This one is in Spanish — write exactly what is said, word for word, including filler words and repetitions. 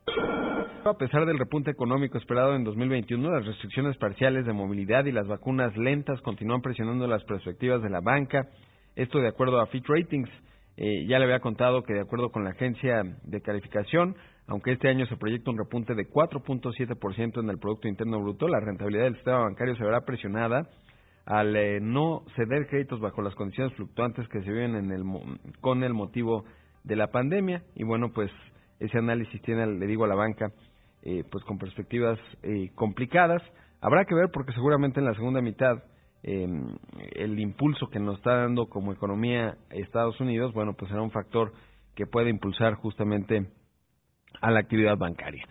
A pesar del repunte económico esperado en dos mil veintiuno, las restricciones parciales de movilidad y las vacunas lentas continúan presionando las perspectivas de la banca. Esto de acuerdo a Fitch Ratings. Eh, ya le había contado que de acuerdo con la agencia de calificación, aunque este año se proyecta un repunte de cuatro punto siete por ciento en el Producto Interno Bruto, la rentabilidad del sistema bancario se verá presionada al eh, no ceder créditos bajo las condiciones fluctuantes que se viven en el, con el motivo de la pandemia. Y bueno, pues ese análisis tiene, le digo, a la banca, eh, pues con perspectivas eh, complicadas. Habrá que ver porque seguramente en la segunda mitad eh, el impulso que nos está dando como economía Estados Unidos, bueno, pues será un factor que puede impulsar justamente a la actividad bancaria.